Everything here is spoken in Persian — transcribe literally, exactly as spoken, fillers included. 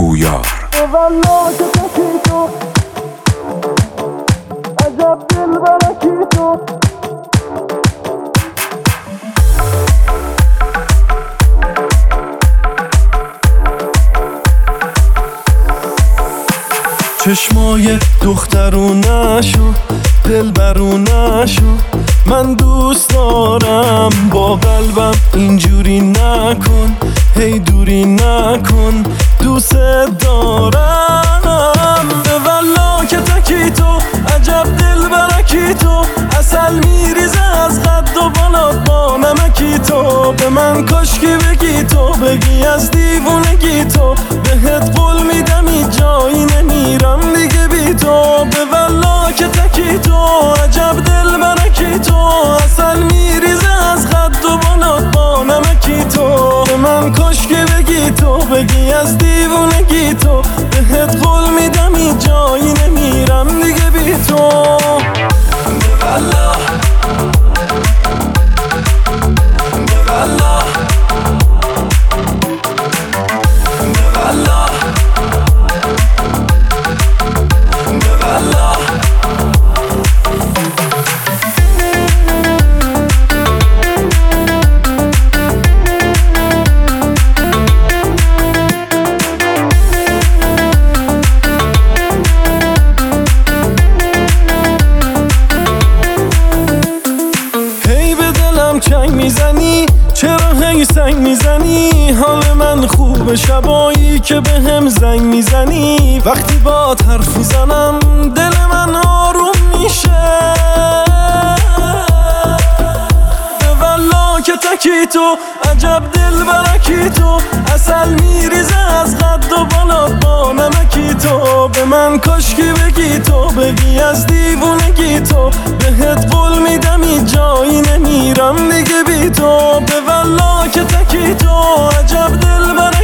پویار. والله که تکی تو عجب دل برکی تو. چشمای دخترونشو دل برونشو من دوست دارم، با قلبم اینجوری نکن، هی دوری نکن، دوست دارم. به والله که تکی تو عجب دل برکی تو، اصل میریزه از قد و بالات با نمکی تو. به من کاشکی بگی تو، بگی از دیوونگی تو، بهت قول میدم این جایی نمیرم دیگه بی تو. به والله که تکی تو عجب دل برکی تو، اصل میریزه از قد و بالات با نمکی تو. به من کاشکی بگی تو، بگی از دیوونگی تو، بهت قول میدم این جایی نمیرم دیگه بی تو. به والله به والله به والله به والله. چنگ میزنی چرا هی سنگ میزنی، حال من خوب شبایی که به هم زنگ میزنی. وقتی با حرف میزنم دل من آروم میشه. به والله که تکی تو عجب دل برکی تو، اصل میریزه از قد و بالات با نمکی تو. به من کاشکی بگی تو، بگی از دیوونگی تو، بهت قول میدم این جایی نمیرم دیگه بی تو. به والله که تکی تو عجب دل برکی